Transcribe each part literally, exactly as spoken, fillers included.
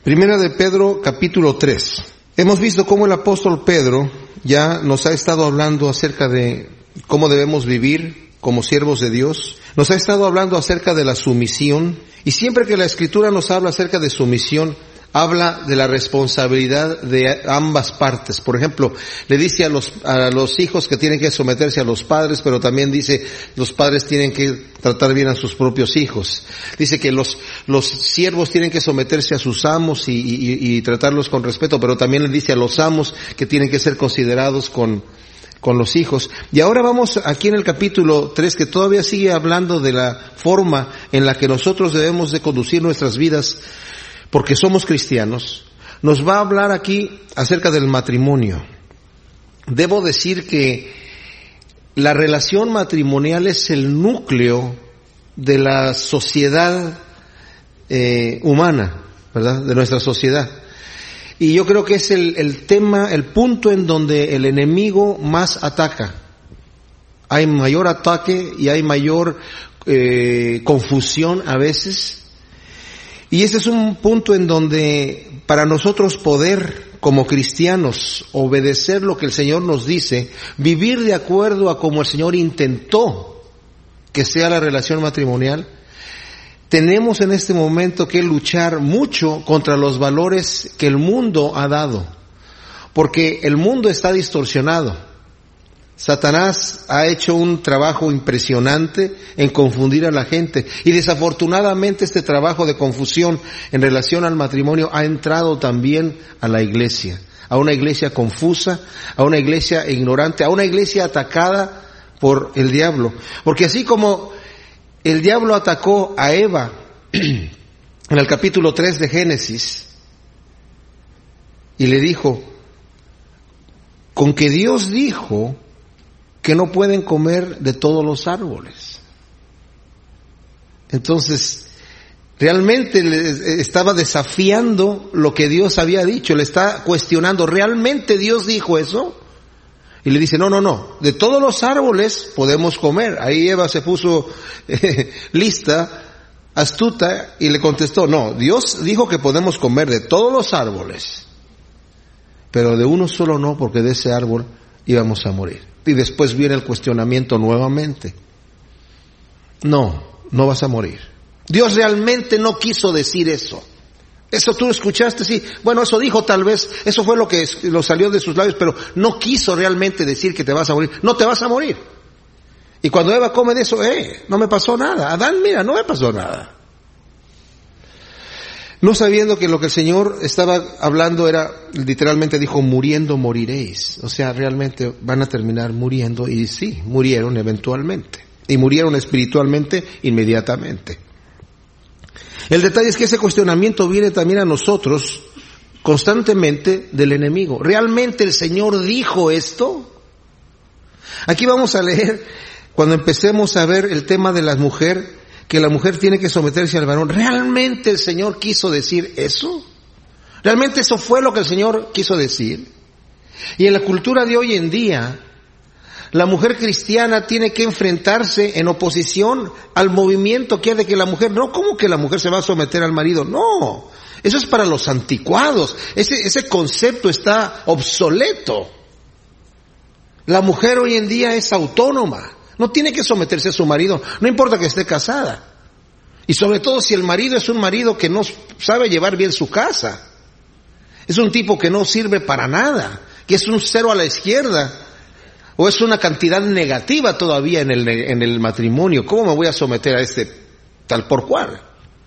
Primera de Pedro, capítulo tres. Hemos visto cómo el apóstol Pedro ya nos ha estado hablando acerca de cómo debemos vivir como siervos de Dios. Nos ha estado hablando acerca de la sumisión. Y siempre que la Escritura nos habla acerca de sumisión, habla de la responsabilidad de ambas partes. Por ejemplo, le dice a los, a los hijos que tienen que someterse a los padres, pero también dice los padres tienen que tratar bien a sus propios hijos. Dice que los, los siervos tienen que someterse a sus amos y, y, y tratarlos con respeto, pero también le dice a los amos que tienen que ser considerados con, con los hijos. Y ahora vamos aquí en el capítulo tres, que todavía sigue hablando de la forma en la que nosotros debemos de conducir nuestras vidas, porque somos cristianos. Nos va a hablar aquí acerca del matrimonio. Debo decir que la relación matrimonial es el núcleo de la sociedad eh, humana, ¿verdad? De nuestra sociedad. Y yo creo que es el, el tema, el punto en donde el enemigo más ataca. Hay mayor ataque y hay mayor eh, confusión a veces. Y ese es un punto en donde para nosotros poder, como cristianos, obedecer lo que el Señor nos dice, vivir de acuerdo a como el Señor intentó que sea la relación matrimonial, tenemos en este momento que luchar mucho contra los valores que el mundo ha dado, porque el mundo está distorsionado. Satanás ha hecho un trabajo impresionante en confundir a la gente, y desafortunadamente este trabajo de confusión en relación al matrimonio ha entrado también a la iglesia, a una iglesia confusa, a una iglesia ignorante, a una iglesia atacada por el diablo. Porque así como el diablo atacó a Eva en el capítulo tres de Génesis y le dijo, con que Dios dijo que no pueden comer de todos los árboles. Entonces, realmente le estaba desafiando lo que Dios había dicho, le está cuestionando, ¿realmente Dios dijo eso? Y le dice, no, no, no, de todos los árboles podemos comer. Ahí Eva se puso eh, lista, astuta, y le contestó, no, Dios dijo que podemos comer de todos los árboles, pero de uno solo no, porque de ese árbol íbamos a morir. Y después viene el cuestionamiento nuevamente. No, no vas a morir. Dios realmente no quiso decir eso. Eso tú escuchaste, sí. Bueno, eso dijo tal vez, eso fue lo que lo salió de sus labios, pero no quiso realmente decir que te vas a morir. No te vas a morir. Y cuando Eva come de eso, eh, no me pasó nada. Adán, mira, no me pasó nada. No sabiendo que lo que el Señor estaba hablando era, literalmente dijo, muriendo moriréis. O sea, realmente van a terminar muriendo, y sí, murieron eventualmente. Y murieron espiritualmente inmediatamente. El detalle es que ese cuestionamiento viene también a nosotros constantemente del enemigo. ¿Realmente el Señor dijo esto? Aquí vamos a leer, cuando empecemos a ver el tema de la mujer, que la mujer tiene que someterse al varón. ¿Realmente el Señor quiso decir eso? ¿Realmente eso fue lo que el Señor quiso decir? Y en la cultura de hoy en día, la mujer cristiana tiene que enfrentarse en oposición al movimiento que hay de que la mujer, no, ¿cómo que la mujer se va a someter al marido? No, eso es para los anticuados, ese, ese concepto está obsoleto. La mujer hoy en día es autónoma. No tiene que someterse a su marido, no importa que esté casada. Y sobre todo si el marido es un marido que no sabe llevar bien su casa. Es un tipo que no sirve para nada, que es un cero a la izquierda, o es una cantidad negativa todavía en el, en el matrimonio. ¿Cómo me voy a someter a este tal por cual?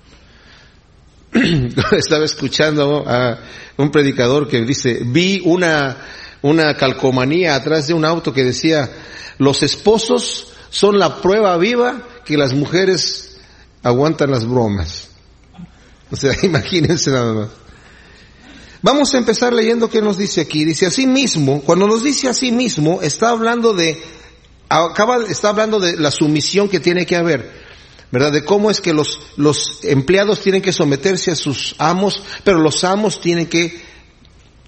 Estaba escuchando a un predicador que dice, vi una, una calcomanía atrás de un auto que decía, los esposos son la prueba viva que las mujeres aguantan las bromas. O sea, imagínense nada más. Vamos a empezar leyendo qué nos dice aquí. Dice, así mismo, cuando nos dice así mismo, está hablando de, acaba, está hablando de la sumisión que tiene que haber, ¿verdad? De cómo es que los, los empleados tienen que someterse a sus amos, pero los amos tienen que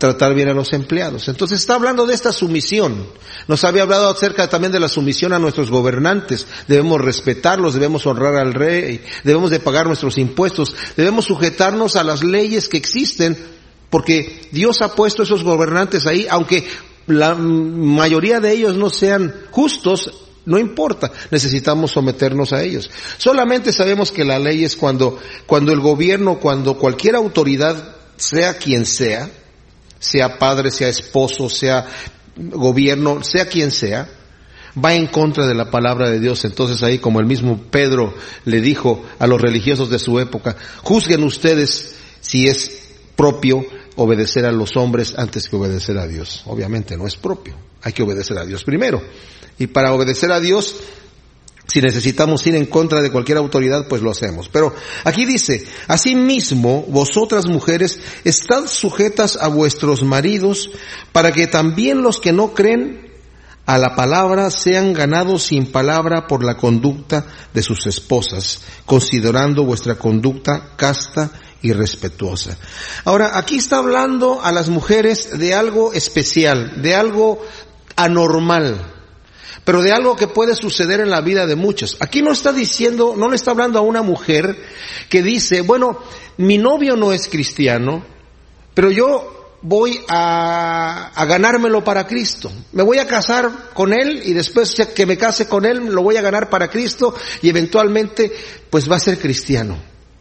tratar bien a los empleados. Entonces está hablando de esta sumisión. Nos había hablado acerca también de la sumisión a nuestros gobernantes. Debemos respetarlos, debemos honrar al rey, debemos de pagar nuestros impuestos, debemos sujetarnos a las leyes que existen, porque Dios ha puesto esos gobernantes ahí, aunque la mayoría de ellos no sean justos, no importa, necesitamos someternos a ellos. Solamente sabemos que la ley es cuando, cuando el gobierno, cuando cualquier autoridad, sea quien sea, sea padre, sea esposo, sea gobierno, sea quien sea, va en contra de la palabra de Dios. Entonces ahí, como el mismo Pedro le dijo a los religiosos de su época, juzguen ustedes si es propio obedecer a los hombres antes que obedecer a Dios. Obviamente no es propio, hay que obedecer a Dios primero. Y para obedecer a Dios, si necesitamos ir en contra de cualquier autoridad, pues lo hacemos. Pero aquí dice, asimismo, vosotras mujeres, estad sujetas a vuestros maridos, para que también los que no creen a la palabra sean ganados sin palabra por la conducta de sus esposas, considerando vuestra conducta casta y respetuosa. Ahora, aquí está hablando a las mujeres de algo especial, de algo anormal, pero de algo que puede suceder en la vida de muchos. Aquí no está diciendo, no le está hablando a una mujer que dice, bueno, mi novio no es cristiano, pero yo voy a, a ganármelo para Cristo. Me voy a casar con él y después que me case con él lo voy a ganar para Cristo y eventualmente pues va a ser cristiano.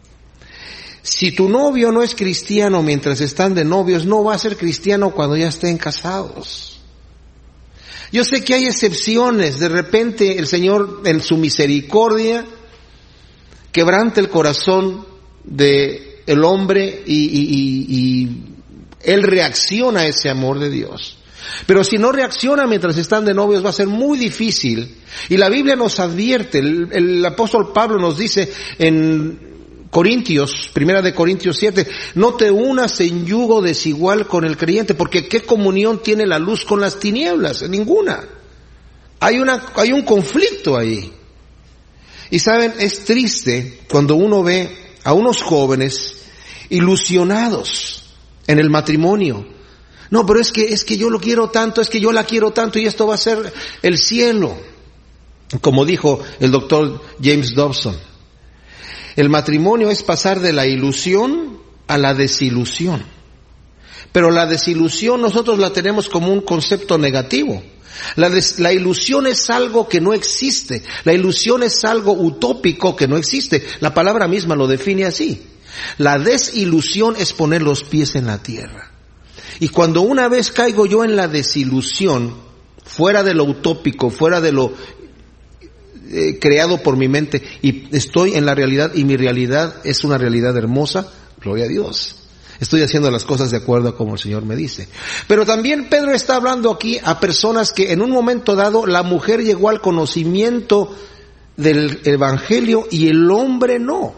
Si tu novio no es cristiano mientras están de novios, no va a ser cristiano cuando ya estén casados. Yo sé que hay excepciones, de repente el Señor en su misericordia quebranta el corazón de el hombre y, y, y, y él reacciona a ese amor de Dios. Pero si no reacciona mientras están de novios va a ser muy difícil. Y la Biblia nos advierte, el, el apóstol Pablo nos dice en Corintios, primera de Corintios siete, no te unas en yugo desigual con el creyente, porque ¿qué comunión tiene la luz con las tinieblas? Ninguna. Hay una, hay un conflicto ahí. Y saben, es triste cuando uno ve a unos jóvenes ilusionados en el matrimonio. No, pero es que, es que yo lo quiero tanto, es que yo la quiero tanto y esto va a ser el cielo. Como dijo el doctor James Dobson. El matrimonio es pasar de la ilusión a la desilusión. Pero la desilusión nosotros la tenemos como un concepto negativo. La, des, la ilusión es algo que no existe. La ilusión es algo utópico que no existe. La palabra misma lo define así. La desilusión es poner los pies en la tierra. Y cuando una vez caigo yo en la desilusión, fuera de lo utópico, fuera de lo Eh, creado por mi mente y estoy en la realidad y mi realidad es una realidad hermosa, gloria a Dios. Estoy haciendo las cosas de acuerdo a como el Señor me dice. Pero también Pedro está hablando aquí a personas que en un momento dado la mujer llegó al conocimiento del evangelio y el hombre no.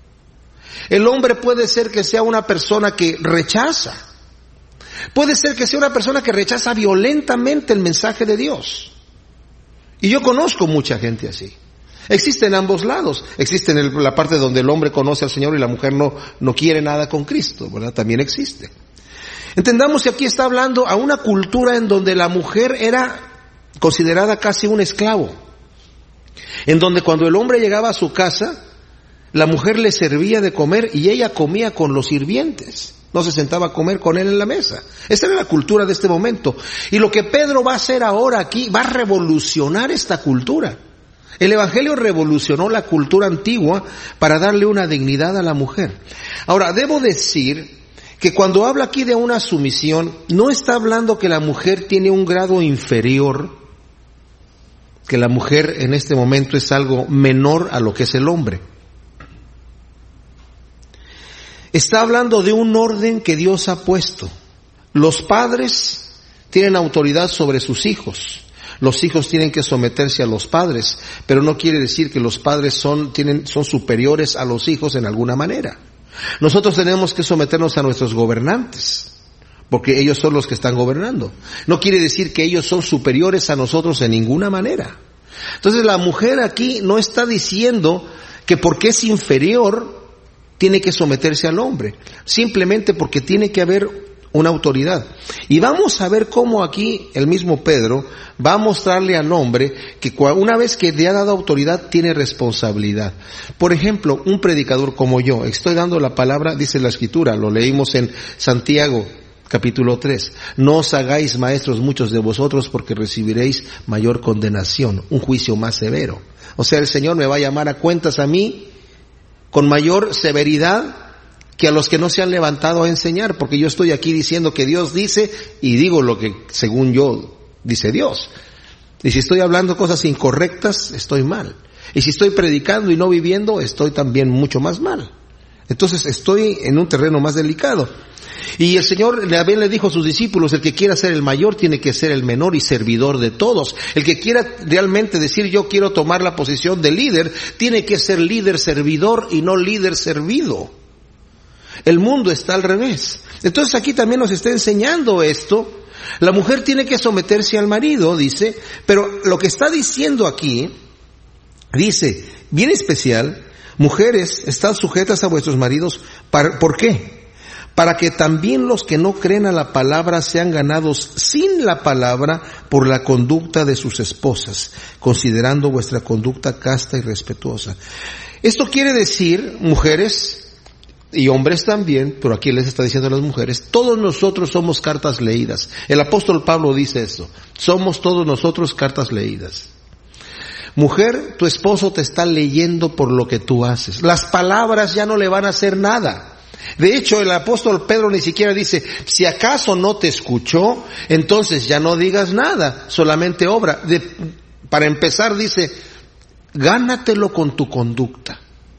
El hombre puede ser que sea una persona que rechaza. Puede ser que sea una persona que rechaza violentamente el mensaje de Dios. Y yo conozco mucha gente así. Existe en ambos lados. Existe en el, la parte donde el hombre conoce al Señor y la mujer no, no quiere nada con Cristo, ¿verdad? También existe. Entendamos que aquí está hablando a una cultura en donde la mujer era considerada casi un esclavo. En donde cuando el hombre llegaba a su casa, la mujer le servía de comer y ella comía con los sirvientes. No se sentaba a comer con él en la mesa. Esta era la cultura de este momento. Y lo que Pedro va a hacer ahora aquí, va a revolucionar esta cultura. El Evangelio revolucionó la cultura antigua para darle una dignidad a la mujer. Ahora, debo decir que cuando habla aquí de una sumisión, no está hablando que la mujer tiene un grado inferior, que la mujer en este momento es algo menor a lo que es el hombre. Está hablando de un orden que Dios ha puesto. Los padres tienen autoridad sobre sus hijos. Los hijos tienen que someterse a los padres, pero no quiere decir que los padres son, tienen, son superiores a los hijos en alguna manera. Nosotros tenemos que someternos a nuestros gobernantes, porque ellos son los que están gobernando. No quiere decir que ellos son superiores a nosotros en ninguna manera. Entonces la mujer aquí no está diciendo que porque es inferior tiene que someterse al hombre, simplemente porque tiene que haber una autoridad. Y vamos a ver cómo aquí el mismo Pedro va a mostrarle al hombre que una vez que le ha dado autoridad tiene responsabilidad. Por ejemplo, un predicador como yo, estoy dando la palabra, dice la Escritura, lo leímos en Santiago capítulo tres, no os hagáis maestros muchos de vosotros porque recibiréis mayor condenación, un juicio más severo. O sea, el Señor me va a llamar a cuentas a mí con mayor severidad que a los que no se han levantado a enseñar, porque yo estoy aquí diciendo que Dios dice y digo lo que según yo dice Dios. Y si estoy hablando cosas incorrectas, estoy mal. Y si estoy predicando y no viviendo, estoy también mucho más mal. Entonces estoy en un terreno más delicado. Y el Señor también le dijo a sus discípulos, el que quiera ser el mayor tiene que ser el menor y servidor de todos. El que quiera realmente decir yo quiero tomar la posición de líder, tiene que ser líder servidor y no líder servido. El mundo está al revés. Entonces aquí también nos está enseñando esto. La mujer tiene que someterse al marido, dice, pero lo que está diciendo aquí, dice, bien especial, mujeres, estad sujetas a vuestros maridos, ¿por qué? Para que también los que no creen a la palabra sean ganados sin la palabra por la conducta de sus esposas, considerando vuestra conducta casta y respetuosa. Esto quiere decir, mujeres y hombres también, pero aquí les está diciendo a las mujeres, todos nosotros somos cartas leídas. El apóstol Pablo dice eso, somos todos nosotros cartas leídas. Mujer, tu esposo te está leyendo por lo que tú haces. Las palabras ya no le van a hacer nada. De hecho, el apóstol Pedro ni siquiera dice, si acaso no te escuchó, entonces ya no digas nada, solamente obra. De, para empezar dice, gánatelo con tu conducta.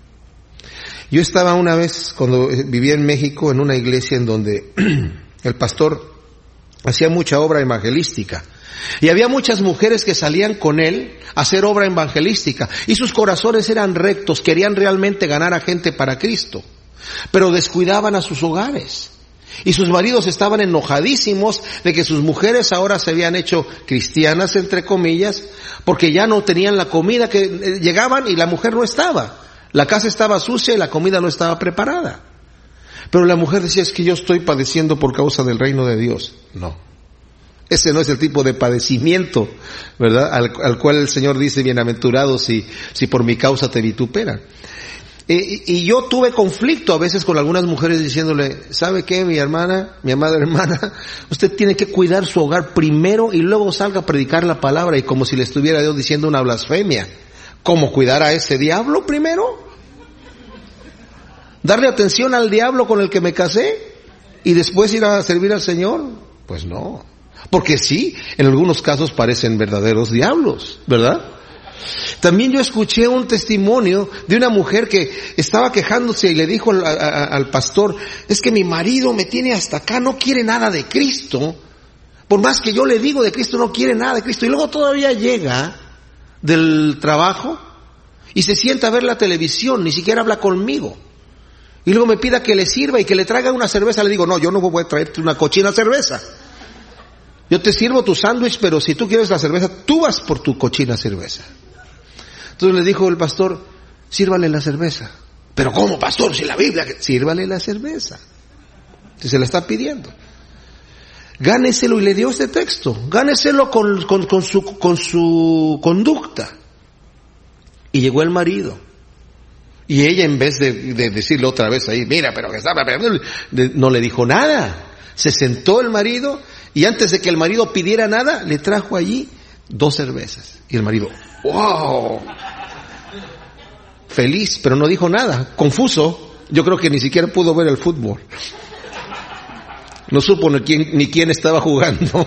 Yo estaba una vez, cuando vivía en México, en una iglesia en donde el pastor hacía mucha obra evangelística. Y había muchas mujeres que salían con él a hacer obra evangelística. Y sus corazones eran rectos, querían realmente ganar a gente para Cristo. Pero descuidaban a sus hogares. Y sus maridos estaban enojadísimos de que sus mujeres ahora se habían hecho cristianas, entre comillas, porque ya no tenían la comida, que llegaban y la mujer no estaba. La casa estaba sucia y la comida no estaba preparada. Pero la mujer decía, es que yo estoy padeciendo por causa del reino de Dios. No. Ese no es el tipo de padecimiento, ¿verdad? Al, al cual el Señor dice, bienaventurados si, si por mi causa te vituperan. Y, y yo tuve conflicto a veces con algunas mujeres diciéndole, ¿sabe qué, mi hermana, mi amada hermana? Usted tiene que cuidar su hogar primero y luego salga a predicar la palabra, y como si le estuviera Dios diciendo una blasfemia. ¿Cómo cuidar a ese diablo primero? ¿Darle atención al diablo con el que me casé y después ir a servir al Señor? Pues no. Porque sí, en algunos casos parecen verdaderos diablos, ¿verdad? También yo escuché un testimonio de una mujer que estaba quejándose y le dijo al, a, al pastor, es que mi marido me tiene hasta acá, no quiere nada de Cristo. Por más que yo le digo de Cristo, no quiere nada de Cristo. Y luego todavía llega del trabajo y se sienta a ver la televisión, ni siquiera habla conmigo. Y luego me pida que le sirva y que le traiga una cerveza. Le digo, no, yo no voy a traerte una cochina cerveza. Yo te sirvo tu sándwich, pero si tú quieres la cerveza, tú vas por tu cochina cerveza. Entonces le dijo el pastor, sírvale la cerveza. ¿Pero cómo, pastor? Si la Biblia... Sírvale la cerveza. Si se la está pidiendo. Gáneselo, y le dio este texto. Gáneselo con, con, con, su, con su conducta. Y llegó el marido. Y ella, en vez de, de decirle otra vez ahí, mira, pero que estaba... No le dijo nada. Se sentó el marido, y antes de que el marido pidiera nada, le trajo allí dos cervezas. Y el marido, ¡wow! Feliz, pero no dijo nada. Confuso. Yo creo que ni siquiera pudo ver el fútbol. No supo ni quién, ni quién estaba jugando.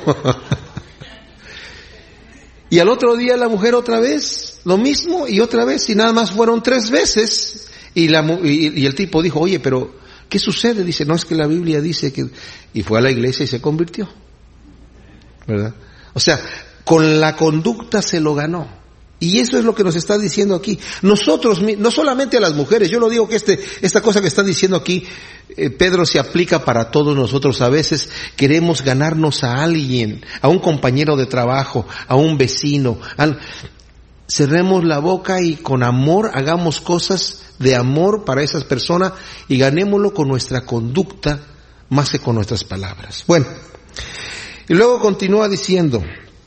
Y al otro día la mujer otra vez, lo mismo, y otra vez, y nada más fueron tres veces. Y, la, y, y el tipo dijo, oye, pero ¿qué sucede? Dice, no, es que la Biblia dice que... Y fue a la iglesia y se convirtió, ¿verdad? O sea, con la conducta se lo ganó. Y eso es lo que nos está diciendo aquí. Nosotros, no solamente a las mujeres, yo lo digo que este, esta cosa que está diciendo aquí, eh, Pedro, se aplica para todos nosotros. A veces queremos ganarnos a alguien, a un compañero de trabajo, a un vecino. A... Cerremos la boca y con amor hagamos cosas de amor para esas personas y ganémoslo con nuestra conducta más que con nuestras palabras. Bueno, y luego continúa diciendo,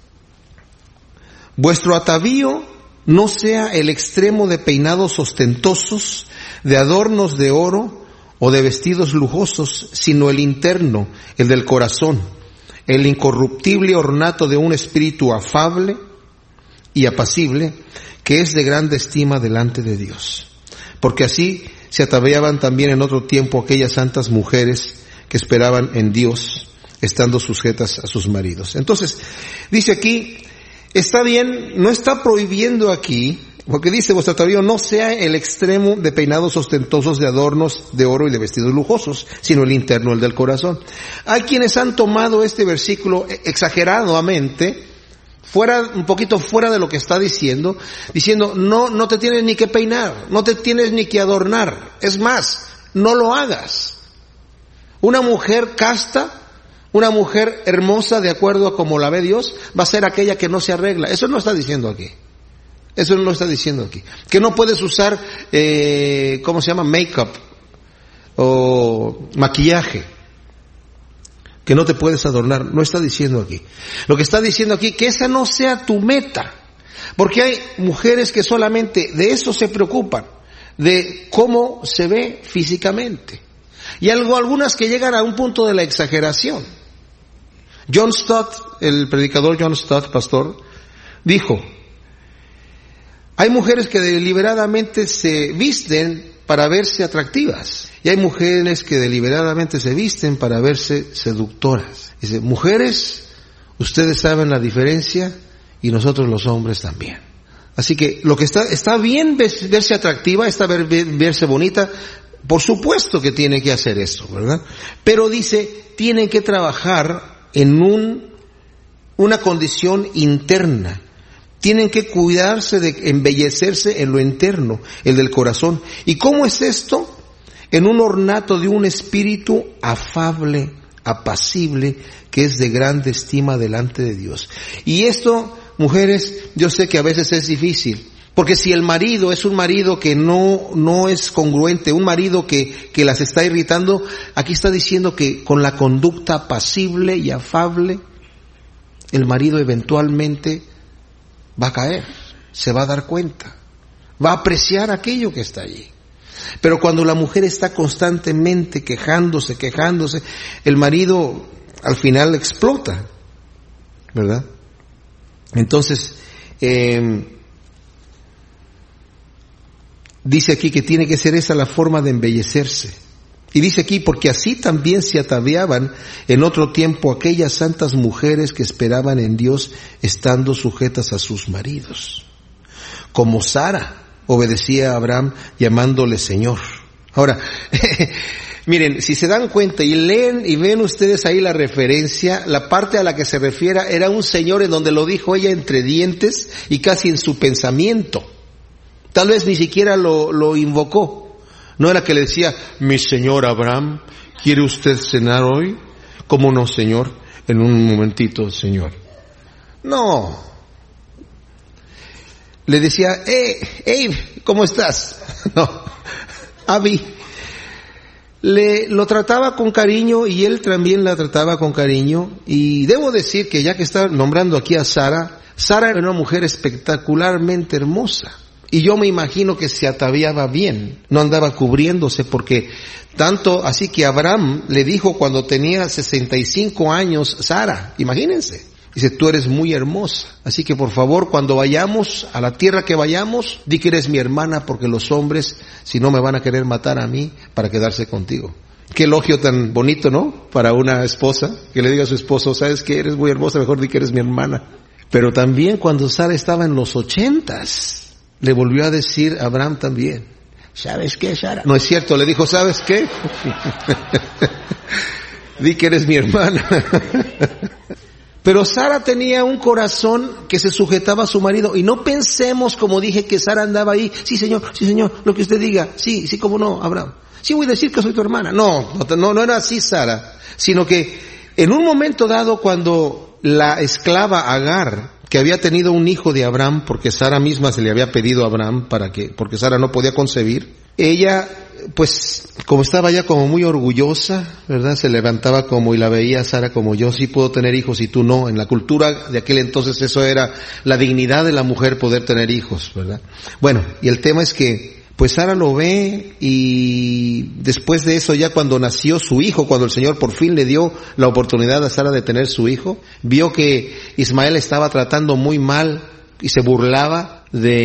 vuestro atavío no sea el extremo de peinados ostentosos, de adornos de oro o de vestidos lujosos, sino el interno, el del corazón, el incorruptible ornato de un espíritu afable y apacible, que es de grande estima delante de Dios. Porque así se ataviaban también en otro tiempo aquellas santas mujeres que esperaban en Dios, estando sujetas a sus maridos. Entonces, dice aquí, está bien, no está prohibiendo aquí, porque dice, vuestro atavío no sea el extremo de peinados ostentosos, de adornos de oro y de vestidos lujosos, sino el interno, el del corazón. Hay quienes han tomado este versículo exageradamente, fuera, un poquito fuera de lo que está diciendo, diciendo, no, no te tienes ni que peinar, no te tienes ni que adornar, es más, no lo hagas. Una mujer casta, una mujer hermosa, de acuerdo a como la ve Dios, va a ser aquella que no se arregla. Eso no está diciendo aquí. Eso no lo está diciendo aquí. Que no puedes usar, eh, ¿cómo se llama? Make-up o maquillaje. Que no te puedes adornar. No está diciendo aquí. Lo que está diciendo aquí, que esa no sea tu meta. Porque hay mujeres que solamente de eso se preocupan, de cómo se ve físicamente. Y algo, algunas que llegan a un punto de la exageración. John Stott, el predicador John Stott, pastor, dijo, hay mujeres que deliberadamente se visten para verse atractivas. Y hay mujeres que deliberadamente se visten para verse seductoras. Dice, mujeres, ustedes saben la diferencia y nosotros los hombres también. Así que lo que está, está bien verse atractiva, está ver, verse bonita. Por supuesto que tiene que hacer eso, ¿verdad? Pero dice, tienen que trabajar en un, una condición interna. Tienen que cuidarse de embellecerse en lo interno, el del corazón. ¿Y cómo es esto? En un ornato de un espíritu afable, apacible, que es de grande estima delante de Dios. Y esto, mujeres, yo sé que a veces es difícil. Porque si el marido es un marido que no, no es congruente, un marido que, que las está irritando, aquí está diciendo que con la conducta apacible y afable, el marido eventualmente va a caer, se va a dar cuenta, va a apreciar aquello que está allí. Pero cuando la mujer está constantemente quejándose, quejándose, el marido al final explota, ¿verdad? Entonces, eh, dice aquí que tiene que ser esa la forma de embellecerse. Y dice aquí, porque así también se ataviaban en otro tiempo aquellas santas mujeres que esperaban en Dios estando sujetas a sus maridos. Como Sara obedecía a Abraham llamándole Señor. Ahora, miren, si se dan cuenta y leen y ven ustedes ahí la referencia, la parte a la que se refiere era un Señor en donde lo dijo ella entre dientes y casi en su pensamiento. Tal vez ni siquiera lo, lo invocó. No era que le decía, mi señor Abraham, ¿quiere usted cenar hoy? ¿Cómo no, Señor? En un momentito, Señor. No. Le decía, eh, hey, ¿cómo estás? No. Abby. Le, lo trataba con cariño y él también la trataba con cariño. Y debo decir que ya que está nombrando aquí a Sara, Sara era una mujer espectacularmente hermosa. Y yo me imagino que se ataviaba bien, no andaba cubriéndose, porque tanto así que Abraham le dijo cuando tenía sesenta y cinco años, Sara, imagínense, dice, tú eres muy hermosa, así que por favor cuando vayamos a la tierra que vayamos, di que eres mi hermana, porque los hombres, si no, me van a querer matar a mí para quedarse contigo. Qué elogio tan bonito, ¿no? Para una esposa, que le diga a su esposo, sabes que eres muy hermosa, mejor di que eres mi hermana. Pero también cuando Sara estaba en los ochentas, le volvió a decir a Abraham también, ¿sabes qué, Sara? No es cierto, le dijo, ¿sabes qué? Di que eres mi hermana. Pero Sara tenía un corazón que se sujetaba a su marido, y no pensemos, como dije, que Sara andaba ahí, sí señor, sí señor, lo que usted diga, sí, sí, cómo no, Abraham, sí voy a decir que soy tu hermana. No, no, no era así Sara, sino que en un momento dado, cuando la esclava Agar, que había tenido un hijo de Abraham, porque Sara misma se le había pedido a Abraham para que, porque Sara no podía concebir, ella pues, como estaba ya como muy orgullosa, ¿verdad? Se levantaba como y la veía a Sara como yo sí puedo tener hijos y tú no. En la cultura de aquel entonces eso era la dignidad de la mujer poder tener hijos, ¿verdad? Bueno, y el tema es que pues Sara lo ve y después de eso ya cuando nació su hijo, cuando el Señor por fin le dio la oportunidad a Sara de tener su hijo, vio que Ismael estaba tratando muy mal y se burlaba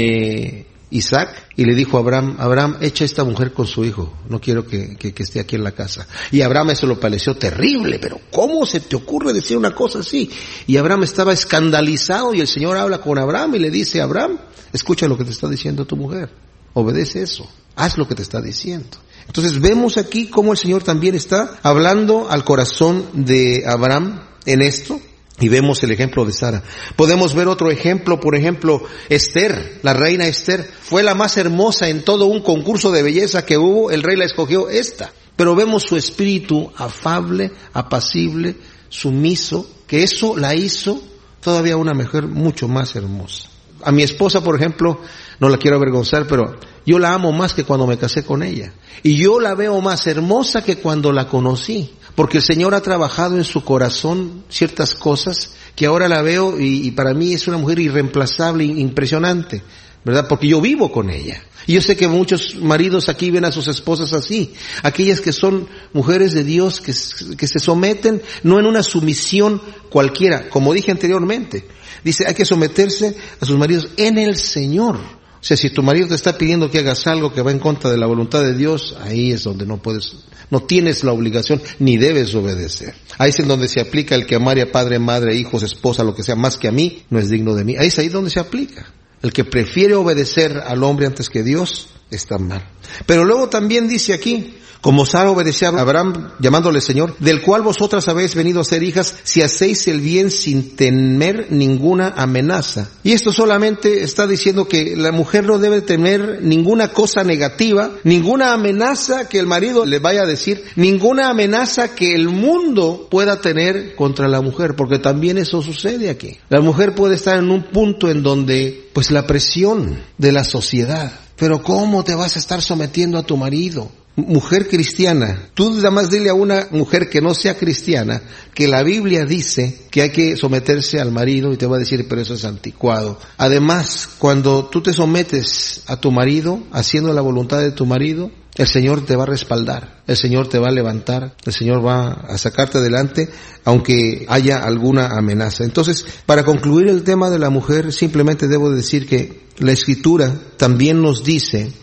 de Isaac y le dijo a Abraham, Abraham, echa a esta mujer con su hijo, no quiero que, que, que esté aquí en la casa. Y a Abraham eso le pareció terrible, pero ¿cómo se te ocurre decir una cosa así? Y Abraham estaba escandalizado y el Señor habla con Abraham y le dice, Abraham, escucha lo que te está diciendo tu mujer, obedece eso, haz lo que te está diciendo. Entonces vemos aquí cómo el Señor también está hablando al corazón de Abraham en esto. Y vemos el ejemplo de Sara. Podemos ver otro ejemplo, por ejemplo, Esther, la reina Esther, fue la más hermosa en todo un concurso de belleza que hubo, el rey la escogió esta. Pero vemos su espíritu afable, apacible, sumiso, que eso la hizo todavía una mujer mucho más hermosa. A mi esposa, por ejemplo, no la quiero avergonzar, pero yo la amo más que cuando me casé con ella. Y yo la veo más hermosa que cuando la conocí. Porque el Señor ha trabajado en su corazón ciertas cosas que ahora la veo y, y para mí es una mujer irreemplazable, impresionante, ¿verdad? Porque yo vivo con ella. Y yo sé que muchos maridos aquí ven a sus esposas así, aquellas que son mujeres de Dios, que, que se someten, no en una sumisión cualquiera, como dije anteriormente. Dice, hay que someterse a sus maridos en el Señor. O sea, si tu marido te está pidiendo que hagas algo que va en contra de la voluntad de Dios, ahí es donde no puedes, no tienes la obligación, ni debes obedecer. Ahí es en donde se aplica el que amare a padre, madre, hijos, esposa, lo que sea, más que a mí, no es digno de mí. Ahí es ahí donde se aplica. El que prefiere obedecer al hombre antes que Dios, está mal. Pero luego también dice aquí, como Sara obedeció a Abraham llamándole Señor, del cual vosotras habéis venido a ser hijas, si hacéis el bien sin temer ninguna amenaza. Y esto solamente está diciendo que la mujer no debe temer ninguna cosa negativa, ninguna amenaza que el marido le vaya a decir, ninguna amenaza que el mundo pueda tener contra la mujer, porque también eso sucede aquí. La mujer puede estar en un punto en donde, pues la presión de la sociedad, pero ¿cómo te vas a estar sometiendo a tu marido? Mujer cristiana, tú nada más dile a una mujer que no sea cristiana que la Biblia dice que hay que someterse al marido y te va a decir, pero eso es anticuado. Además, cuando tú te sometes a tu marido, haciendo la voluntad de tu marido, el Señor te va a respaldar, el Señor te va a levantar, el Señor va a sacarte adelante, aunque haya alguna amenaza. Entonces, para concluir el tema de la mujer, simplemente debo decir que la Escritura también nos dice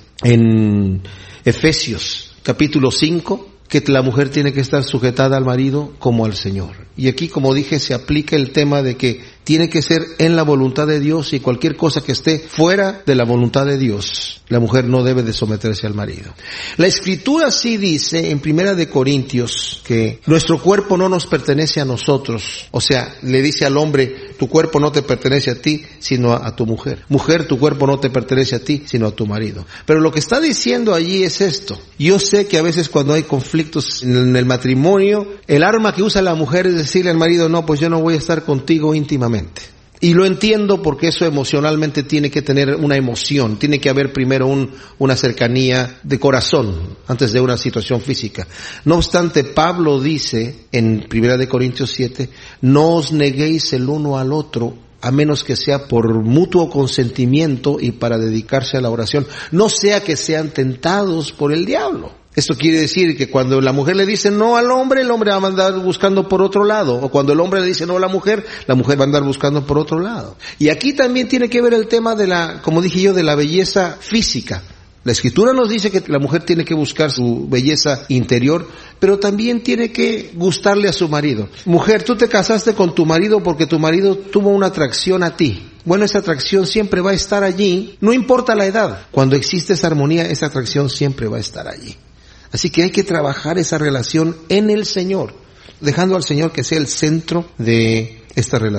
en Efesios capítulo cinco que la mujer tiene que estar sujetada al marido como al Señor. Y aquí, como dije, se aplica el tema de que tiene que ser en la voluntad de Dios, y cualquier cosa que esté fuera de la voluntad de Dios, la mujer no debe de someterse al marido. La Escritura sí dice en Primera de Corintios que nuestro cuerpo no nos pertenece a nosotros. O sea, le dice al hombre, tu cuerpo no te pertenece a ti, sino a, a tu mujer. Mujer, tu cuerpo no te pertenece a ti, sino a tu marido. Pero lo que está diciendo allí es esto. Yo sé que a veces cuando hay conflictos en el matrimonio, el arma que usa la mujer es decirle al marido, no, pues yo no voy a estar contigo íntimamente. Y lo entiendo porque eso emocionalmente tiene que tener una emoción, tiene que haber primero un, una cercanía de corazón antes de una situación física. No obstante, Pablo dice en Primera de Corintios siete, no os neguéis el uno al otro, a menos que sea por mutuo consentimiento y para dedicarse a la oración, no sea que sean tentados por el diablo. Esto quiere decir que cuando la mujer le dice no al hombre, el hombre va a andar buscando por otro lado. O cuando el hombre le dice no a la mujer, la mujer va a andar buscando por otro lado. Y aquí también tiene que ver el tema de la, como dije yo, de la belleza física. La Escritura nos dice que la mujer tiene que buscar su belleza interior, pero también tiene que gustarle a su marido. Mujer, tú te casaste con tu marido porque tu marido tuvo una atracción a ti. Bueno, esa atracción siempre va a estar allí, no importa la edad. Cuando existe esa armonía, esa atracción siempre va a estar allí. Así que hay que trabajar esa relación en el Señor, dejando al Señor que sea el centro de esta relación.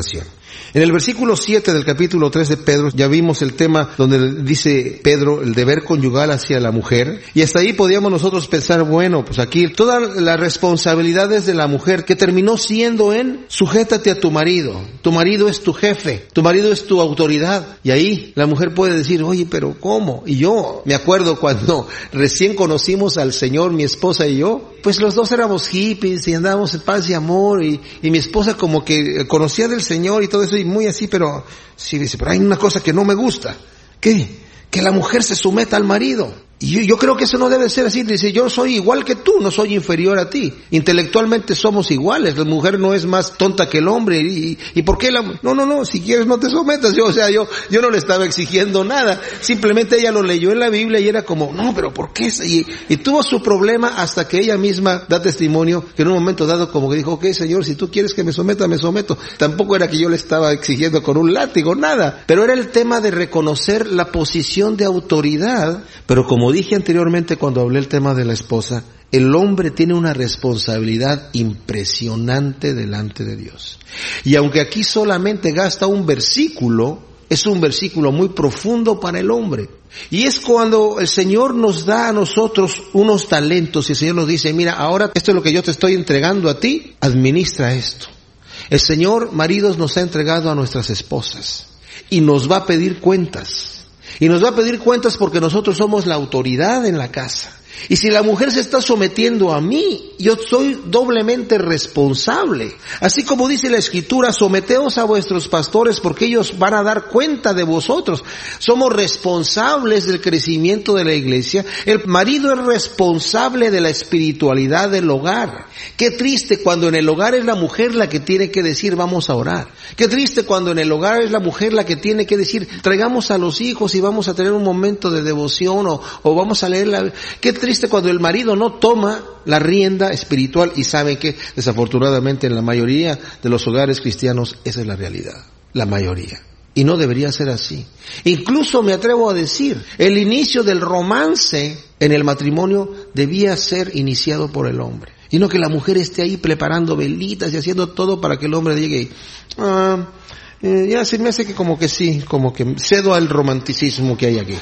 En el versículo siete del capítulo tres de Pedro ya vimos el tema donde dice Pedro el deber conyugal hacia la mujer, y hasta ahí podíamos nosotros pensar, bueno, pues aquí todas las responsabilidades de la mujer que terminó siendo en sujétate a tu marido, tu marido es tu jefe, tu marido es tu autoridad, y ahí la mujer puede decir, oye, pero ¿cómo? Y yo me acuerdo cuando recién conocimos al Señor, mi esposa y yo, pues los dos éramos hippies y andábamos en paz y amor, y, y mi esposa como que conocía del Señor y todo eso, y muy así, pero sí dice, pero hay una cosa que no me gusta. ¿Qué? Que la mujer se someta al marido. Y yo, yo creo que eso no debe ser así. Dice, yo soy igual que tú, no soy inferior a ti. Intelectualmente somos iguales. La mujer no es más tonta que el hombre. ¿Y, y por qué la...? No, no, no, si quieres no te sometas. Yo, o sea, yo, yo no le estaba exigiendo nada. Simplemente ella lo leyó en la Biblia y era como, no, pero ¿por qué? Y, y tuvo su problema hasta que ella misma da testimonio que en un momento dado como que dijo, ok, Señor, si tú quieres que me someta, me someto. Tampoco era que yo le estaba exigiendo con un látigo, nada. Pero era el tema de reconocer la posición de autoridad. Pero como dije anteriormente cuando hablé el tema de la esposa, el hombre tiene una responsabilidad impresionante delante de Dios. Y aunque aquí solamente gasta un versículo, es un versículo muy profundo para el hombre. Y es cuando el Señor nos da a nosotros unos talentos y el Señor nos dice, mira, ahora esto es lo que yo te estoy entregando a ti, administra esto. El Señor, maridos, nos ha entregado a nuestras esposas y nos va a pedir cuentas. Y nos va a pedir cuentas porque nosotros somos la autoridad en la casa. Y si la mujer se está sometiendo a mí, yo soy doblemente responsable. Así como dice la Escritura, someteos a vuestros pastores porque ellos van a dar cuenta de vosotros. Somos responsables del crecimiento de la iglesia. El marido es responsable de la espiritualidad del hogar. Qué triste cuando en el hogar es la mujer la que tiene que decir vamos a orar. Qué triste cuando en el hogar es la mujer la que tiene que decir traigamos a los hijos y vamos a tener un momento de devoción o, o vamos a leer la... Qué triste cuando el marido no toma la rienda espiritual, y saben que desafortunadamente en la mayoría de los hogares cristianos esa es la realidad, la mayoría. Y no debería ser así. Incluso me atrevo a decir, el inicio del romance en el matrimonio debía ser iniciado por el hombre. Y no que la mujer esté ahí preparando velitas y haciendo todo para que el hombre llegue y, ah, eh, ya se me hace que como que sí, como que cedo al romanticismo que hay aquí.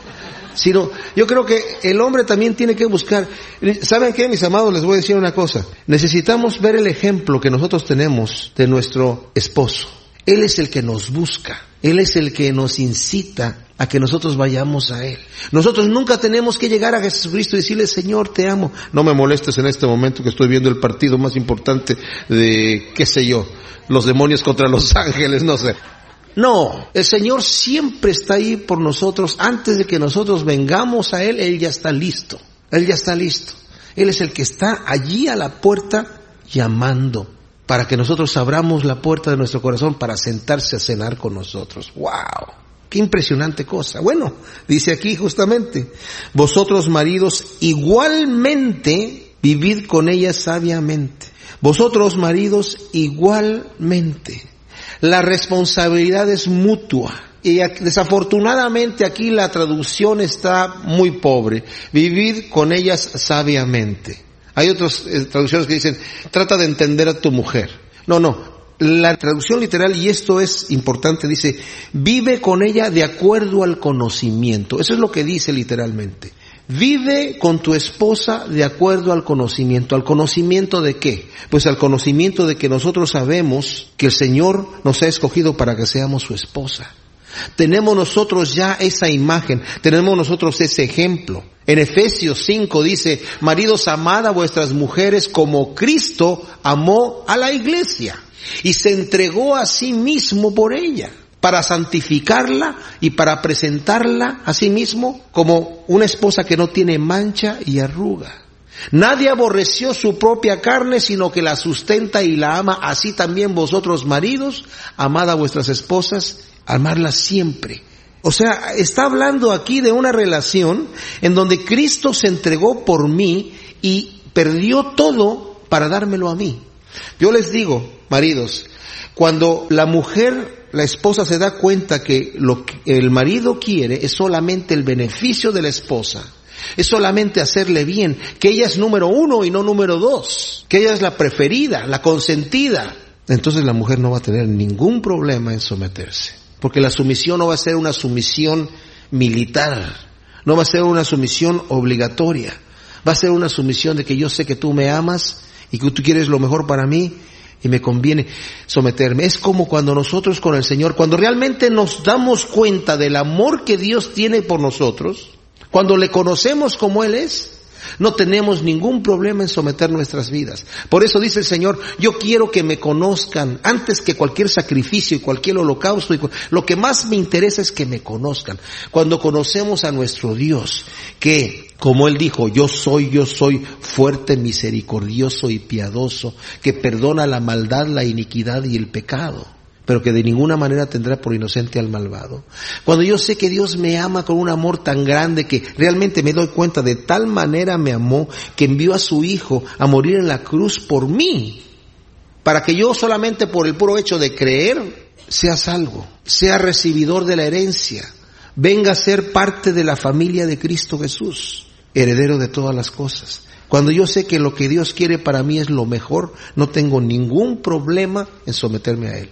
Sino, yo creo que el hombre también tiene que buscar. ¿Saben qué, mis amados? Les voy a decir una cosa. Necesitamos ver el ejemplo que nosotros tenemos de nuestro esposo. Él es el que nos busca. Él es el que nos incita a que nosotros vayamos a Él. Nosotros nunca tenemos que llegar a Jesucristo y decirle, Señor, te amo. No me molestes en este momento que estoy viendo el partido más importante de, qué sé yo, los demonios contra los ángeles, no sé. No, el Señor siempre está ahí por nosotros. Antes de que nosotros vengamos a Él, Él ya está listo. Él ya está listo. Él es el que está allí a la puerta llamando para que nosotros abramos la puerta de nuestro corazón para sentarse a cenar con nosotros. ¡Wow! ¡Qué impresionante cosa! Bueno, dice aquí justamente, vosotros maridos igualmente vivid con ella sabiamente. Vosotros maridos igualmente. La responsabilidad es mutua. Y desafortunadamente aquí la traducción está muy pobre. Vivid con ellas sabiamente. Hay otras eh, traducciones que dicen, trata de entender a tu mujer. No, no. La traducción literal, y esto es importante, dice, vive con ella de acuerdo al conocimiento. Eso es lo que dice literalmente. Vive con tu esposa de acuerdo al conocimiento. ¿Al conocimiento de qué? Pues al conocimiento de que nosotros sabemos que el Señor nos ha escogido para que seamos su esposa. Tenemos nosotros ya esa imagen, tenemos nosotros ese ejemplo. En Efesios cinco dice, maridos, amad a vuestras mujeres como Cristo amó a la iglesia y se entregó a sí mismo por ella, para santificarla y para presentarla a sí mismo como una esposa que no tiene mancha y arruga. Nadie aborreció su propia carne, sino que la sustenta y la ama. Así también vosotros, maridos, amad a vuestras esposas, amarlas siempre. O sea, está hablando aquí de una relación en donde Cristo se entregó por mí y perdió todo para dármelo a mí. Yo les digo, maridos, cuando la mujer, la esposa se da cuenta que lo que el marido quiere es solamente el beneficio de la esposa, es solamente hacerle bien, que ella es número uno y no número dos, que ella es la preferida, la consentida, entonces la mujer no va a tener ningún problema en someterse. Porque la sumisión no va a ser una sumisión militar, no va a ser una sumisión obligatoria, va a ser una sumisión de que yo sé que tú me amas y que tú quieres lo mejor para mí y me conviene someterme. Es como cuando nosotros con el Señor, cuando realmente nos damos cuenta del amor que Dios tiene por nosotros, cuando le conocemos como Él es, no tenemos ningún problema en someter nuestras vidas. Por eso dice el Señor, yo quiero que me conozcan antes que cualquier sacrificio y cualquier holocausto. Y lo que más me interesa es que me conozcan. Cuando conocemos a nuestro Dios, que como Él dijo, yo soy, yo soy fuerte, misericordioso y piadoso, que perdona la maldad, la iniquidad y el pecado, pero que de ninguna manera tendrá por inocente al malvado. Cuando yo sé que Dios me ama con un amor tan grande que realmente me doy cuenta, de tal manera me amó que envió a su Hijo a morir en la cruz por mí, para que yo solamente por el puro hecho de creer sea salvo, sea recibidor de la herencia, venga a ser parte de la familia de Cristo Jesús, heredero de todas las cosas. Cuando yo sé que lo que Dios quiere para mí es lo mejor, no tengo ningún problema en someterme a Él.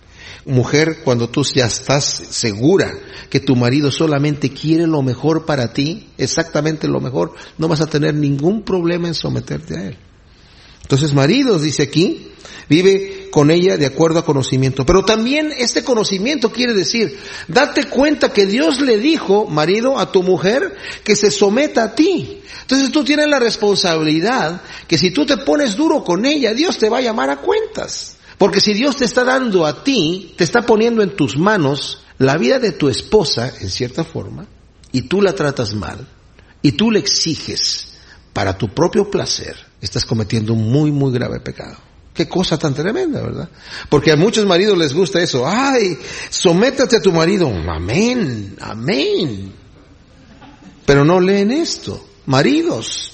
Mujer, cuando tú ya estás segura que tu marido solamente quiere lo mejor para ti, exactamente lo mejor, no vas a tener ningún problema en someterte a él. Entonces, maridos, dice aquí, vive con ella de acuerdo a conocimiento. Pero también este conocimiento quiere decir, date cuenta que Dios le dijo, marido, a tu mujer, que se someta a ti. Entonces tú tienes la responsabilidad que si tú te pones duro con ella, Dios te va a llamar a cuentas. Porque si Dios te está dando a ti, te está poniendo en tus manos la vida de tu esposa, en cierta forma, y tú la tratas mal, y tú le exiges para tu propio placer, estás cometiendo un muy, muy grave pecado. Qué cosa tan tremenda, ¿verdad? Porque a muchos maridos les gusta eso. ¡Ay, sométate a tu marido! ¡Amén! ¡Amén! Pero no leen esto. Maridos,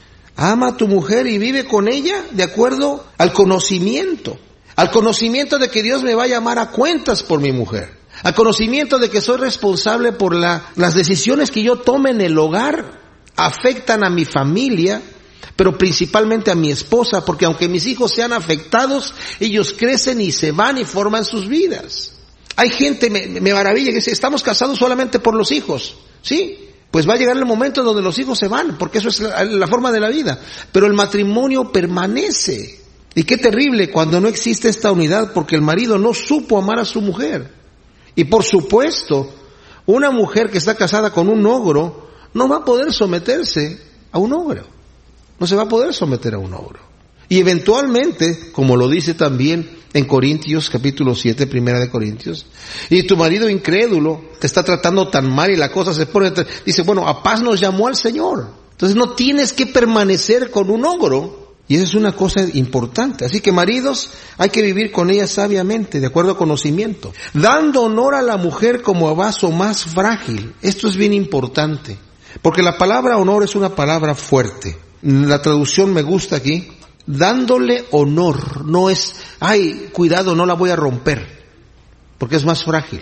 ama a tu mujer y vive con ella de acuerdo al conocimiento. Al conocimiento de que Dios me va a llamar a cuentas por mi mujer. Al conocimiento de que soy responsable por la, las decisiones que yo tome en el hogar. Afectan a mi familia, pero principalmente a mi esposa, porque aunque mis hijos sean afectados, ellos crecen y se van y forman sus vidas. Hay gente, me, me maravilla, que dice, estamos casados solamente por los hijos. Sí, pues va a llegar el momento donde los hijos se van, porque eso es la, la forma de la vida. Pero el matrimonio permanece. Y qué terrible cuando no existe esta unidad, porque el marido no supo amar a su mujer. Y por supuesto, una mujer que está casada con un ogro no va a poder someterse a un ogro. No se va a poder someter a un ogro. Y eventualmente, como lo dice también en Corintios, capítulo siete, primera de Corintios, y tu marido incrédulo te está tratando tan mal y la cosa se pone, dice, bueno, a paz nos llamó al Señor. Entonces no tienes que permanecer con un ogro. Y eso es una cosa importante. Así que maridos, hay que vivir con ella sabiamente, de acuerdo a conocimiento. Dando honor a la mujer como a vaso más frágil. Esto es bien importante. Porque la palabra honor es una palabra fuerte. La traducción me gusta aquí. Dándole honor. No es, ay, cuidado, no la voy a romper. Porque es más frágil.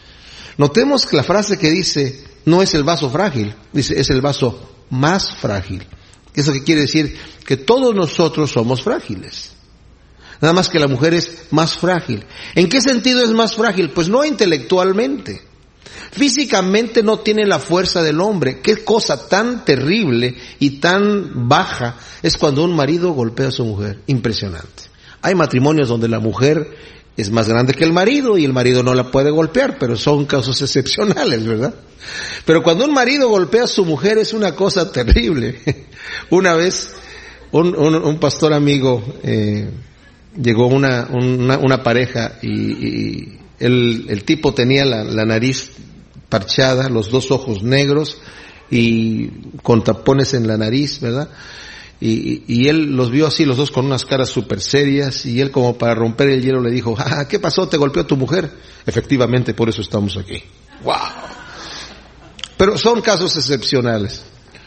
Notemos que la frase que dice, no es el vaso frágil. Dice, es el vaso más frágil. Eso que quiere decir que todos nosotros somos frágiles. Nada más que la mujer es más frágil. ¿En qué sentido es más frágil? Pues no intelectualmente. Físicamente no tiene la fuerza del hombre. Qué cosa tan terrible y tan baja es cuando un marido golpea a su mujer. Impresionante. Hay matrimonios donde la mujer es más grande que el marido y el marido no la puede golpear, pero son casos excepcionales, ¿verdad? Pero cuando un marido golpea a su mujer es una cosa terrible. Una vez un, un, un pastor amigo eh, llegó una, una, una pareja y, y el, el tipo tenía la, la nariz parchada, los dos ojos negros y con tapones en la nariz, ¿verdad? Y, y él los vio así, los dos con unas caras súper serias, y él como para romper el hielo le dijo, ah, ¿qué pasó? ¿Te golpeó tu mujer? Efectivamente, por eso estamos aquí. ¡Wow! Pero son casos excepcionales.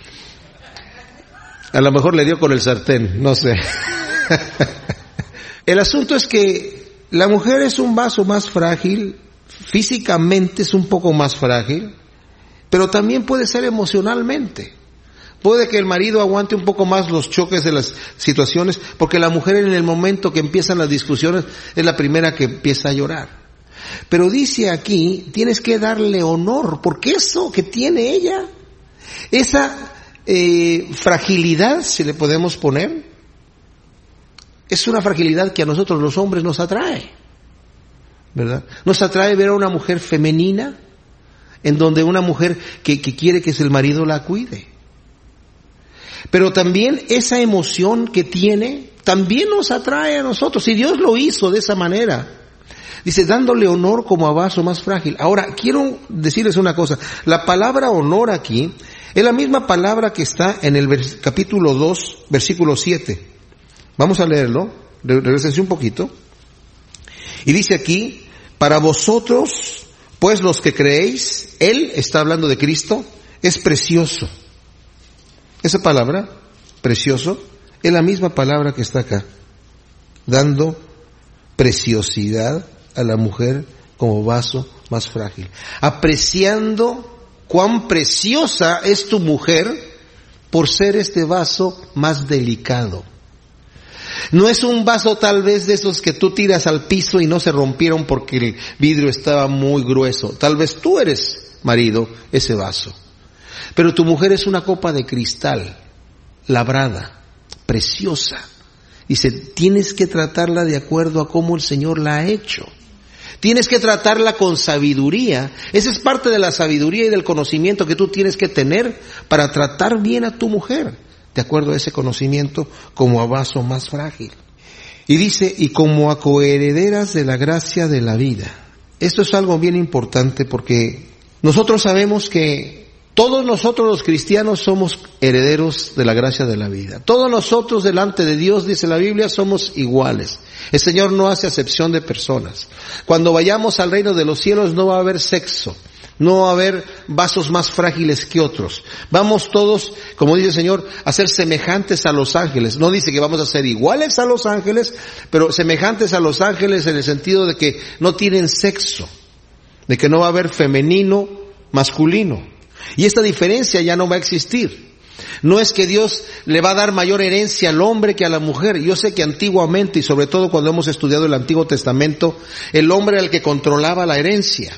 A lo mejor le dio con el sartén, no sé. El asunto es que la mujer es un vaso más frágil, físicamente es un poco más frágil, pero también puede ser emocionalmente. Puede que el marido aguante un poco más los choques de las situaciones, porque la mujer en el momento que empiezan las discusiones es la primera que empieza a llorar. Pero dice aquí, tienes que darle honor, porque eso que tiene ella, esa eh, fragilidad, si le podemos poner, es una fragilidad que a nosotros los hombres nos atrae, ¿verdad? Nos atrae ver a una mujer femenina, en donde una mujer que, que quiere que el marido la cuide. Pero también esa emoción que tiene, también nos atrae a nosotros. Y Dios lo hizo de esa manera. Dice, dándole honor como a vaso más frágil. Ahora, quiero decirles una cosa. La palabra honor aquí es la misma palabra que está en el vers- capítulo dos, versículo siete. Vamos a leerlo. Regresense un poquito. Y dice aquí, para vosotros, pues los que creéis, Él, está hablando de Cristo, es precioso. Esa palabra, precioso, es la misma palabra que está acá, dando preciosidad a la mujer como vaso más frágil. Apreciando cuán preciosa es tu mujer por ser este vaso más delicado. No es un vaso tal vez de esos que tú tiras al piso y no se rompieron porque el vidrio estaba muy grueso. Tal vez tú eres, marido, ese vaso. Pero tu mujer es una copa de cristal, labrada, preciosa. Dice, tienes que tratarla de acuerdo a cómo el Señor la ha hecho. Tienes que tratarla con sabiduría. Esa es parte de la sabiduría y del conocimiento que tú tienes que tener para tratar bien a tu mujer, de acuerdo a ese conocimiento, como a vaso más frágil. Y dice, y como a coherederas de la gracia de la vida. Esto es algo bien importante porque nosotros sabemos que todos nosotros los cristianos somos herederos de la gracia de la vida. Todos nosotros delante de Dios, dice la Biblia, somos iguales. El Señor no hace acepción de personas. Cuando vayamos al reino de los cielos no va a haber sexo. No va a haber vasos más frágiles que otros. Vamos todos, como dice el Señor, a ser semejantes a los ángeles. No dice que vamos a ser iguales a los ángeles, pero semejantes a los ángeles en el sentido de que no tienen sexo. De que no va a haber femenino, masculino. Y esta diferencia ya no va a existir. No es que Dios le va a dar mayor herencia al hombre que a la mujer. Yo sé que antiguamente, y sobre todo cuando hemos estudiado el Antiguo Testamento, el hombre era el que controlaba la herencia.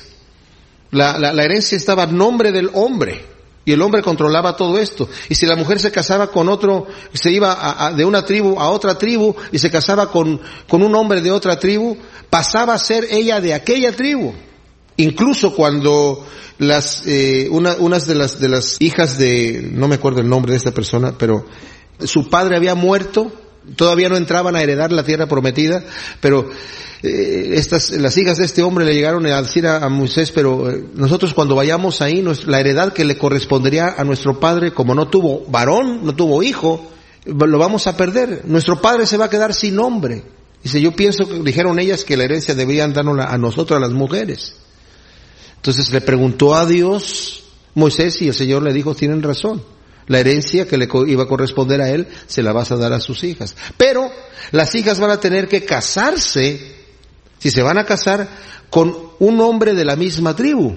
La, la, la herencia estaba a nombre del hombre. Y el hombre controlaba todo esto. Y si la mujer se casaba con otro, se iba a, a, de una tribu a otra tribu, y se casaba con, con un hombre de otra tribu, pasaba a ser ella de aquella tribu. Incluso cuando las eh, una, unas de las de las hijas de, no me acuerdo el nombre de esta persona, pero su padre había muerto, todavía no entraban a heredar la tierra prometida, pero eh, estas las hijas de este hombre le llegaron a decir a, a Moisés, pero eh, nosotros cuando vayamos ahí, nos, la heredad que le correspondería a nuestro padre, como no tuvo varón, no tuvo hijo, lo vamos a perder. Nuestro padre se va a quedar sin hombre. Dice, yo pienso que dijeron ellas que la herencia deberían darnos a nosotros, a las mujeres. Entonces le preguntó a Dios Moisés y el Señor le dijo, tienen razón, la herencia que le iba a corresponder a él se la vas a dar a sus hijas. Pero las hijas van a tener que casarse, si se van a casar, con un hombre de la misma tribu,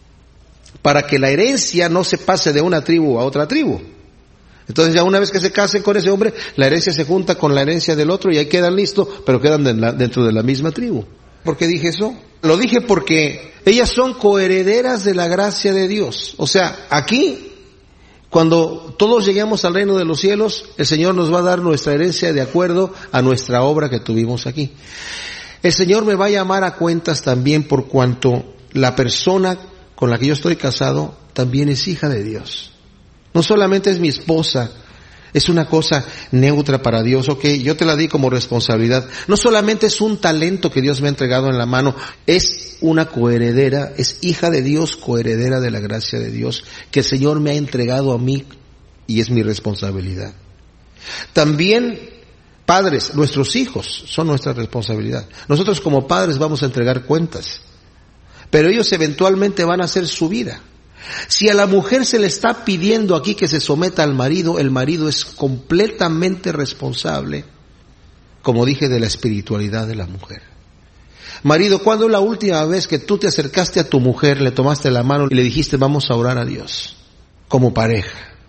para que la herencia no se pase de una tribu a otra tribu. Entonces ya una vez que se casen con ese hombre, la herencia se junta con la herencia del otro y ahí quedan listos, pero quedan de la, dentro de la misma tribu. ¿Por qué dije eso? Lo dije porque ellas son coherederas de la gracia de Dios. O sea, aquí, cuando todos lleguemos al reino de los cielos, el Señor nos va a dar nuestra herencia de acuerdo a nuestra obra que tuvimos aquí. El Señor me va a llamar a cuentas también por cuanto la persona con la que yo estoy casado también es hija de Dios. No solamente es mi esposa, es una cosa neutra para Dios, ok, yo te la di como responsabilidad. No solamente es un talento que Dios me ha entregado en la mano, es una coheredera, es hija de Dios, coheredera de la gracia de Dios, que el Señor me ha entregado a mí y es mi responsabilidad. También, padres, nuestros hijos son nuestra responsabilidad. Nosotros como padres vamos a entregar cuentas, pero ellos eventualmente van a hacer su vida. Si a la mujer se le está pidiendo aquí que se someta al marido, el marido es completamente responsable, como dije, de la espiritualidad de la mujer. Marido, ¿cuándo es la última vez que tú te acercaste a tu mujer, le tomaste la mano y le dijiste vamos a orar a Dios? Como pareja.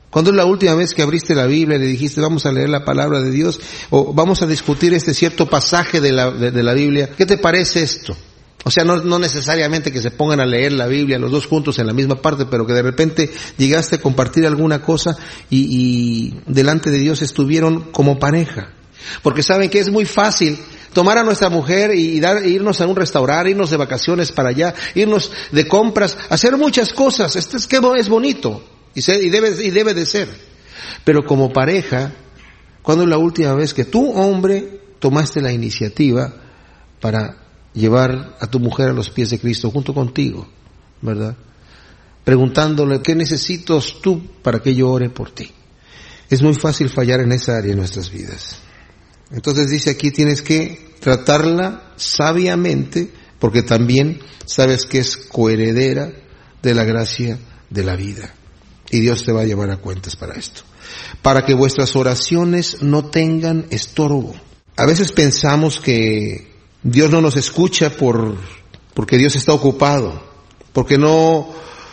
¿Cuándo es la última vez que abriste la Biblia y le dijiste, vamos a leer la palabra de Dios, o vamos a discutir este cierto pasaje de la, de, de la Biblia? ¿Qué te parece esto? O sea, no, no necesariamente que se pongan a leer la Biblia los dos juntos en la misma parte, pero que de repente llegaste a compartir alguna cosa y, y delante de Dios estuvieron como pareja. Porque saben que es muy fácil tomar a nuestra mujer y dar, irnos a un restaurante, irnos de vacaciones para allá, irnos de compras, hacer muchas cosas. Esto es que es bonito. Y, se, y, debe, y debe de ser. Pero como pareja, ¿cuándo es la última vez que tú, hombre, tomaste la iniciativa para llevar a tu mujer a los pies de Cristo junto contigo, verdad? Preguntándole, ¿qué necesitas tú para que yo ore por ti? Es muy fácil fallar en esa área en nuestras vidas. Entonces dice aquí, tienes que tratarla sabiamente, porque también sabes que es coheredera de la gracia de la vida. Y Dios te va a llevar a cuentas para esto. Para que vuestras oraciones no tengan estorbo. A veces pensamos que Dios no nos escucha por, porque Dios está ocupado, porque no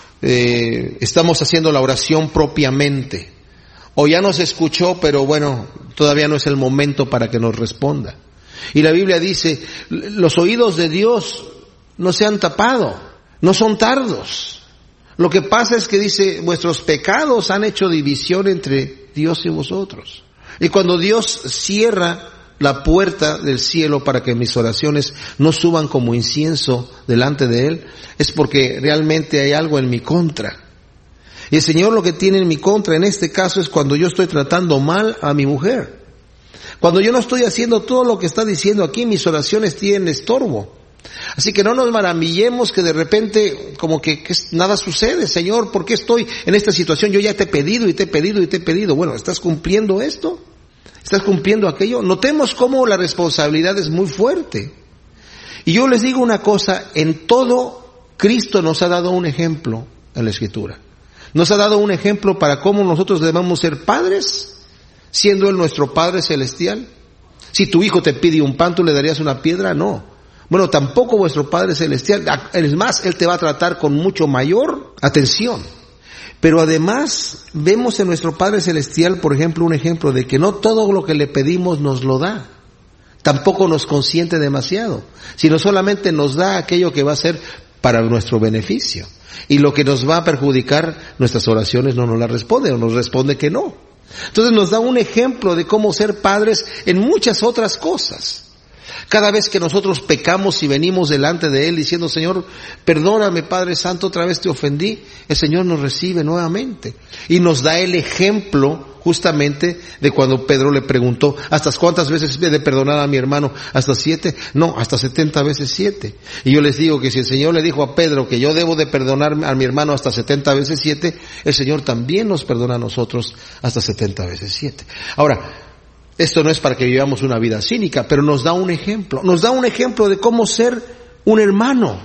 eh, estamos haciendo la oración propiamente. O ya nos escuchó, pero bueno, todavía no es el momento para que nos responda. Y la Biblia dice, los oídos de Dios no se han tapado, no son tardos. Lo que pasa es que dice, vuestros pecados han hecho división entre Dios y vosotros. Y cuando Dios cierra la puerta del cielo para que mis oraciones no suban como incienso delante de Él, es porque realmente hay algo en mi contra. Y el Señor lo que tiene en mi contra en este caso es cuando yo estoy tratando mal a mi mujer. Cuando yo no estoy haciendo todo lo que está diciendo aquí, mis oraciones tienen estorbo. Así que no nos maravillemos que de repente como que, que nada sucede. Señor, ¿por qué estoy en esta situación? Yo ya te he pedido y te he pedido y te he pedido. Bueno, ¿estás cumpliendo esto? ¿Estás cumpliendo aquello? Notemos cómo la responsabilidad es muy fuerte. Y yo les digo una cosa, en todo Cristo nos ha dado un ejemplo en la Escritura. Nos ha dado un ejemplo para cómo nosotros debemos ser padres, siendo Él nuestro Padre Celestial. Si tu hijo te pide un pan, ¿tú le darías una piedra? No. Bueno, tampoco vuestro Padre Celestial. Es más, Él te va a tratar con mucho mayor atención. Pero además, vemos en nuestro Padre Celestial, por ejemplo, un ejemplo de que no todo lo que le pedimos nos lo da. Tampoco nos consiente demasiado, sino solamente nos da aquello que va a ser para nuestro beneficio. Y lo que nos va a perjudicar, nuestras oraciones no nos las responde, o nos responde que no. Entonces nos da un ejemplo de cómo ser padres en muchas otras cosas. Cada vez que nosotros pecamos y venimos delante de Él diciendo, Señor, perdóname Padre Santo, otra vez te ofendí, el Señor nos recibe nuevamente. Y nos da el ejemplo justamente de cuando Pedro le preguntó, ¿hasta cuántas veces he de perdonar a mi hermano? ¿Hasta siete? No, hasta setenta veces siete. Y yo les digo que si el Señor le dijo a Pedro que yo debo de perdonar a mi hermano hasta setenta veces siete, el Señor también nos perdona a nosotros hasta setenta veces siete. Ahora, esto no es para que vivamos una vida cínica, pero nos da un ejemplo. Nos da un ejemplo de cómo ser un hermano.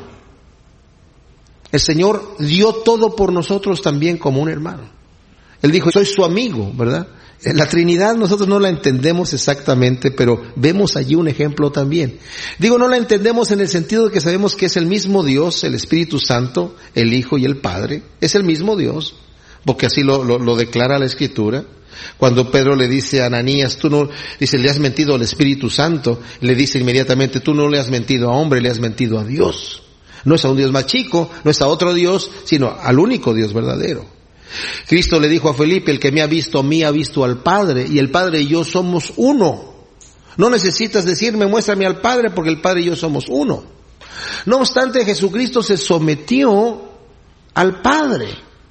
El Señor dio todo por nosotros también como un hermano. Él dijo, soy su amigo, ¿verdad? La Trinidad nosotros no la entendemos exactamente, pero vemos allí un ejemplo también. Digo, no la entendemos en el sentido de que sabemos que es el mismo Dios, el Espíritu Santo, el Hijo y el Padre. Es el mismo Dios, porque así lo, lo, lo declara la Escritura. Cuando Pedro le dice a Ananías, tú no, dice, le has mentido al Espíritu Santo, le dice inmediatamente, tú no le has mentido a hombre, le has mentido a Dios. No es a un Dios más chico, no es a otro Dios, sino al único Dios verdadero. Cristo le dijo a Felipe, el que me ha visto a mí ha visto al Padre, y el Padre y yo somos uno. No necesitas decirme, muéstrame al Padre, porque el Padre y yo somos uno. No obstante, Jesucristo se sometió al Padre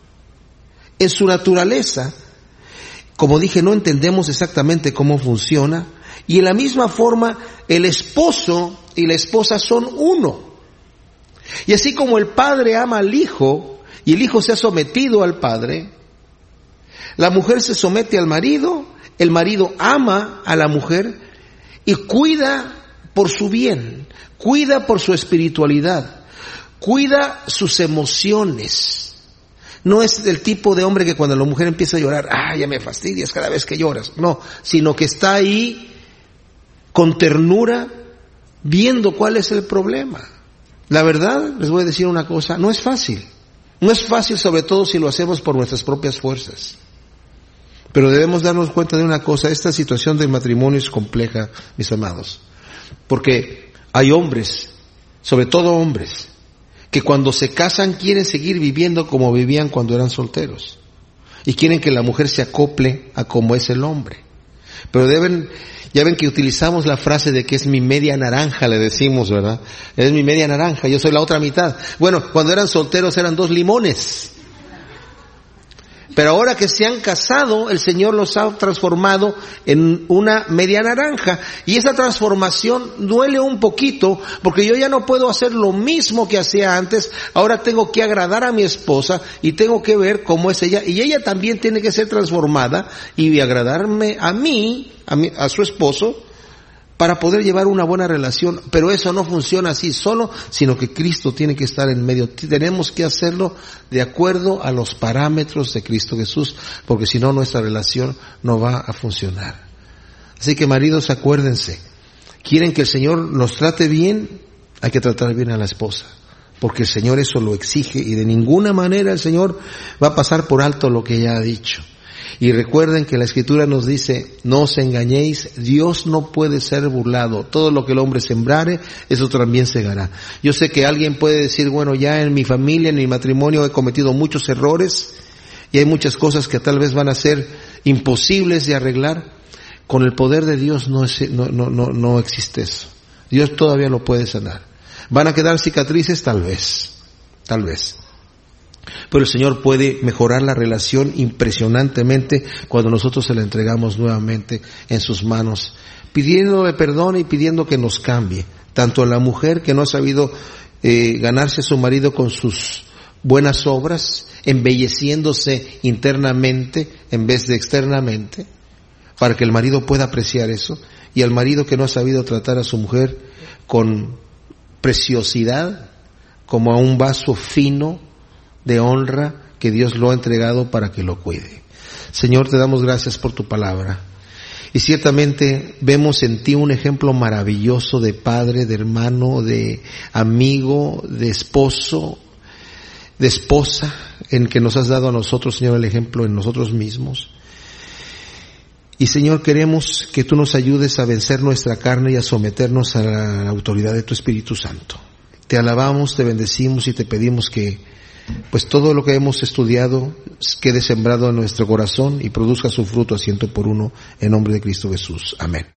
en su naturaleza. Como dije, no entendemos exactamente cómo funciona. Y en la misma forma, el esposo y la esposa son uno. Y así como el padre ama al hijo, y el hijo se ha sometido al padre, la mujer se somete al marido, el marido ama a la mujer y cuida por su bien, cuida por su espiritualidad, cuida sus emociones. No es del tipo de hombre que cuando la mujer empieza a llorar, ah, ya me fastidias cada vez que lloras. No, sino que está ahí con ternura, viendo cuál es el problema. La verdad, les voy a decir una cosa, no es fácil. No es fácil, sobre todo si lo hacemos por nuestras propias fuerzas. Pero debemos darnos cuenta de una cosa, esta situación del matrimonio es compleja, mis amados, porque hay hombres, sobre todo hombres, que cuando se casan quieren seguir viviendo como vivían cuando eran solteros, y quieren que la mujer se acople a como es el hombre. Pero deben, ya ven que utilizamos la frase de que es mi media naranja, le decimos, ¿verdad? Es mi media naranja, yo soy la otra mitad. Bueno, cuando eran solteros eran dos limones. Pero ahora que se han casado, el Señor los ha transformado en una media naranja. Y esa transformación duele un poquito, porque yo ya no puedo hacer lo mismo que hacía antes. Ahora tengo que agradar a mi esposa y tengo que ver cómo es ella. Y ella también tiene que ser transformada y agradarme a mí, a, mi, a su esposo, para poder llevar una buena relación. Pero eso no funciona así solo, sino que Cristo tiene que estar en medio. Tenemos que hacerlo de acuerdo a los parámetros de Cristo Jesús, porque si no nuestra relación no va a funcionar. Así que maridos, acuérdense, quieren que el Señor nos trate bien, hay que tratar bien a la esposa, porque el Señor eso lo exige, y de ninguna manera el Señor va a pasar por alto lo que ella ha dicho. Y recuerden que la Escritura nos dice, no os engañéis, Dios no puede ser burlado. Todo lo que el hombre sembrare, eso también segará. Yo sé que alguien puede decir, bueno, ya en mi familia, en mi matrimonio he cometido muchos errores y hay muchas cosas que tal vez van a ser imposibles de arreglar. Con el poder de Dios no, es, no, no, no, no existe eso. Dios todavía lo puede sanar. ¿Van a quedar cicatrices? Tal vez, tal vez. Pero el Señor puede mejorar la relación impresionantemente cuando nosotros se la entregamos nuevamente en sus manos, pidiéndole perdón y pidiendo que nos cambie. Tanto a la mujer que no ha sabido eh, ganarse a su marido con sus buenas obras, embelleciéndose internamente en vez de externamente, para que el marido pueda apreciar eso, y al marido que no ha sabido tratar a su mujer con preciosidad, como a un vaso fino de honra que Dios lo ha entregado para que lo cuide. Señor, te damos gracias por tu palabra. Y ciertamente vemos en ti un ejemplo maravilloso de padre, de hermano, de amigo, de esposo, de esposa, en que nos has dado a nosotros, Señor, el ejemplo en nosotros mismos. Y Señor, queremos que tú nos ayudes a vencer nuestra carne y a someternos a la autoridad de tu Espíritu Santo. Te alabamos, te bendecimos y te pedimos que pues todo lo que hemos estudiado quede sembrado en nuestro corazón y produzca su fruto a ciento por uno, en nombre de Cristo Jesús. Amén.